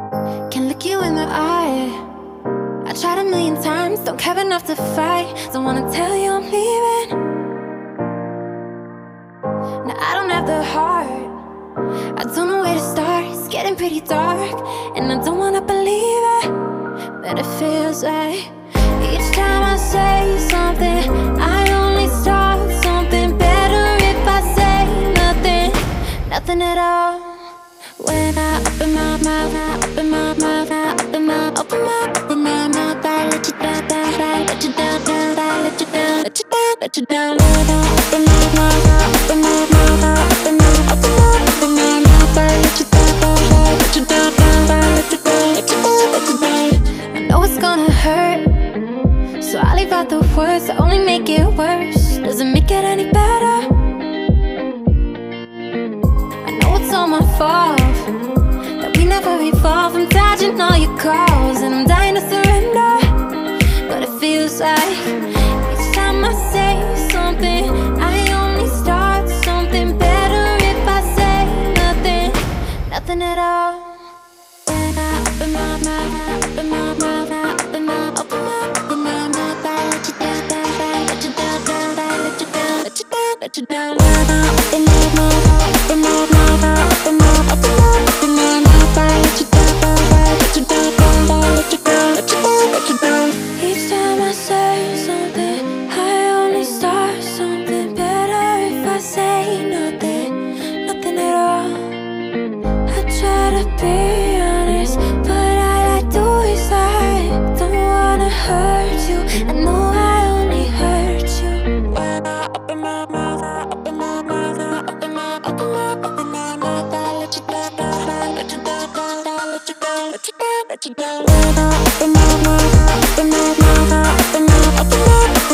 Can't look you in the eye. I tried a million times, don't care enough to fight. Don't wanna tell you I'm leaving. Now I don't have the heart, I don't know where to start. It's getting pretty dark, and I don't wanna believe it, but it feels like each time I say something, I only start something better if I say nothing, nothing at all. When I open my mouth, I open my mouth, I open my, open my mouth, I let you down, I let you down, I let you down, let you down, let you down. When I open my mouth, I open my mouth, I open my, open my mouth, I let you down, I let you down, I let you down, let you down, let you down. I know it's gonna hurt, so I leave out the words that only make it worse. Doesn't make it any better. I know it's all my fault that we never evolved. I'm dodging all your calls and I'm dying to surrender, but it feels like each time I say something, I only start something better if I say nothing, nothing at all. When I open my mouth, I open my mouth, I open my, open my mouth, I let you down, I let you down, I let you down, let you down, let you down. When I open my mouth, I open my mouth, I open my, open my mouth, I let you down, I let you down, I let you down, let you down, let you down. Each time I say something, I only start something better if I say nothing, nothing at all. I try to be honest, but all I do is I don't wanna hurt you. I know I only hurt you. When I open my mouth, I open my mouth, I open my, open my mouth, I let you down, I let you down, I let you down, let you down, let you down. When I open my mouth, I open my mouth, I open my, open my.